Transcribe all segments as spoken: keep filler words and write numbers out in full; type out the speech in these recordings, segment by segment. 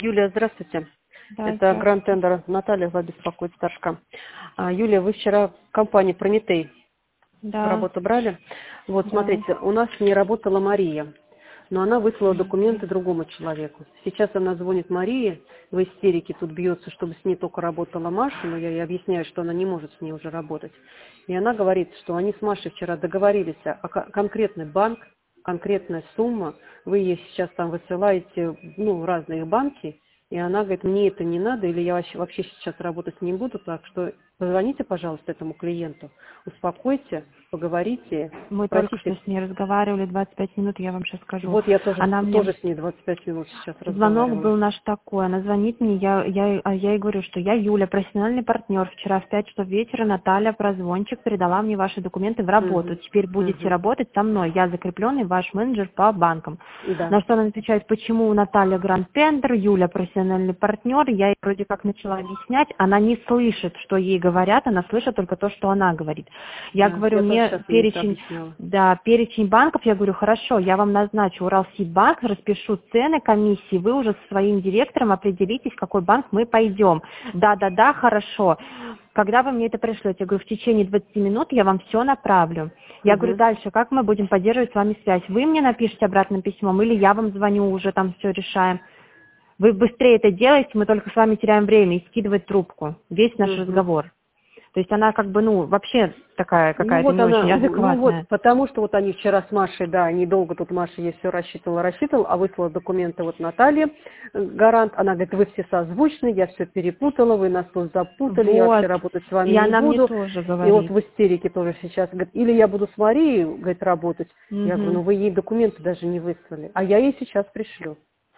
Юлия, здравствуйте. Да, Это Гранд здравствуйте. Тендер. Наталья вас беспокоит, старшка. А, Юлия, вы вчера в компании Прометей Да, работу брали. Вот, да. смотрите, у нас не работала Мария, но она выслала Мгм. документы другому человеку. Сейчас она звонит Марии, в истерике тут бьется, чтобы с ней только работала Маша, но я ей объясняю, что она не может с ней уже работать. И она говорит, что они с Машей вчера договорились о ко- конкретный банк, конкретная сумма, вы ей сейчас там высылаете, ну, в разные банки, и она говорит, мне это не надо, или я вообще, вообще сейчас работать не буду, так что позвоните, пожалуйста, этому клиенту, успокойте, поговорите, Мы только что спросите. с ней разговаривали двадцать пять минут, я вам сейчас скажу. Вот я тоже, Она мне тоже с ней двадцать пять минут сейчас Звонок разговаривала. был наш такой, она звонит мне, я, я, а я ей говорю, что я Юля, профессиональный партнер. Вчера в пять часов вечера Наталья, прозвончик, передала мне ваши документы в работу. Угу, Теперь будете угу, работать со мной, я закрепленный ваш менеджер по банкам. да. На что она отвечает, почему Наталья Гранд Тендер, Юля профессиональный партнер. Я ей вроде как начала объяснять, она не слышит, что ей говорят, она слышит только то, что она говорит. Я Да, говорю, я тоже мне сейчас ей это перечень, объясняла. да, перечень банков, я говорю, хорошо, я вам назначу Уралсиббанк, распишу цены комиссии, вы уже со своим директором определитесь, в какой банк мы пойдем. Да-да-да, хорошо. Когда вы мне это пришлете? Я говорю, в течение двадцати минут я вам все направлю. Я говорю, Угу. дальше, как мы будем поддерживать с вами связь? Вы мне напишите обратным письмом или я вам звоню, уже там все решаем. Вы быстрее это делаете, мы только с вами теряем время и скидывать трубку. Весь наш Угу. разговор. То есть она как бы, ну, вообще такая Ну какая-то вот не она, очень ну вот, адекватная. потому что вот они вчера с Машей, да, они долго тут Маша ей все рассчитывала, рассчитывала, а выслала документы вот Наталье, э, гарант, она говорит, вы все созвучны, я все перепутала, вы нас тут запутали, я вообще Вот. работать с вами И не она мне буду. тоже И вот говорит. в истерике тоже сейчас, говорит, или я буду с Марией, говорит, работать. Я говорю, Мгм. ну вы ей документы даже не выслали, а я ей сейчас пришлю.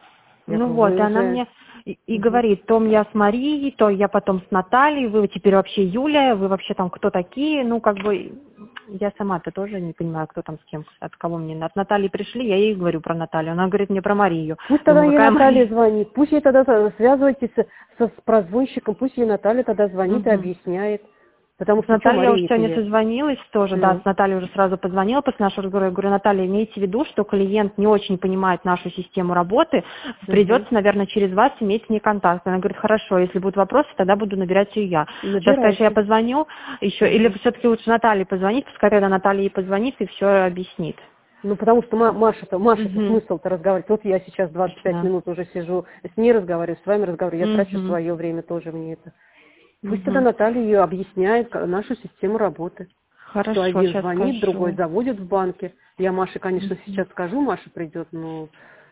Я Ну говорю, вот, вы и она уже... мне и, и Мгм. говорит, то я с Марией, то я потом с Натальей, вы теперь вообще Юля, вы вообще там кто такие, ну как бы я сама-то тоже не понимаю, кто там с кем, от кого мне. От Натальи пришли, я ей говорю про Наталью, она говорит мне про Марию. Пусть тогда Думаю, ей какая Наталья Мария? звонит, пусть ей тогда со- связывайтесь с, со, с прозвонщиком, пусть ей Наталья тогда звонит и Мгм. объясняет. Потому С что что Натальей я уже Марии-то сегодня я? созвонилась тоже, да, Ну, с Натальей уже сразу позвонила после нашего разговора. Я говорю, Наталья, имейте в виду, что клиент не очень понимает нашу систему работы, угу. придется, наверное, через вас иметь с ней контакт. Она говорит, хорошо, если будут вопросы, тогда буду набирать ее я. Сейчас, конечно, я Набирайте. позвоню еще, или Угу. все-таки лучше Наталье позвонить, пускай тогда Наталья ей позвонит и все объяснит. Ну, потому что Ма- Маша-то, Маша-то Угу. смысл-то разговаривать. Вот я сейчас двадцать пять Точно. минут уже сижу, с ней разговариваю, с вами разговариваю, я трачу Угу. свое время тоже мне это. Пусть тогда Угу. Наталья ее объясняет ка- нашу систему работы. Что Хорошо, один сейчас звонит, другой скажу. заводит в банке. Я Маше, конечно, Угу. сейчас скажу, Маша придет, но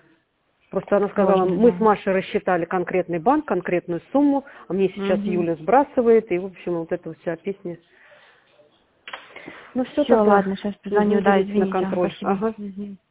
просто она сказала, Сложно, мы с да. Машей рассчитали конкретный банк, конкретную сумму, а мне сейчас Угу. Юля сбрасывает, и, в общем, вот эта вся песня. Ну, все Все, тогда. ладно, сейчас Угу, позвоню, да, берите на извините, ага, контроль. спасибо. Ага. Мгм.